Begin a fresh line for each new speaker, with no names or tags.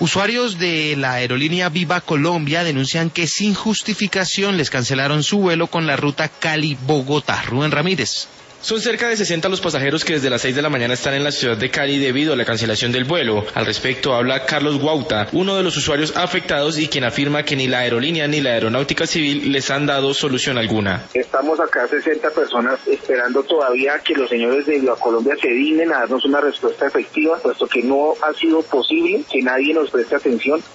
Usuarios de la aerolínea Viva Colombia denuncian que sin justificación les cancelaron su vuelo con la ruta Cali-Bogotá. Rubén Ramírez.
Son cerca de 60 los pasajeros que desde las 6 de la mañana están en la ciudad de Cali debido a la cancelación del vuelo. Al respecto habla Carlos Guauta, uno de los usuarios afectados y quien afirma que ni la aerolínea ni la aeronáutica civil les han dado solución alguna.
Estamos acá 60 personas esperando todavía que los señores de Viva Colombia se dignen a darnos una respuesta efectiva, puesto que no ha sido posible que nadie nos preste atención.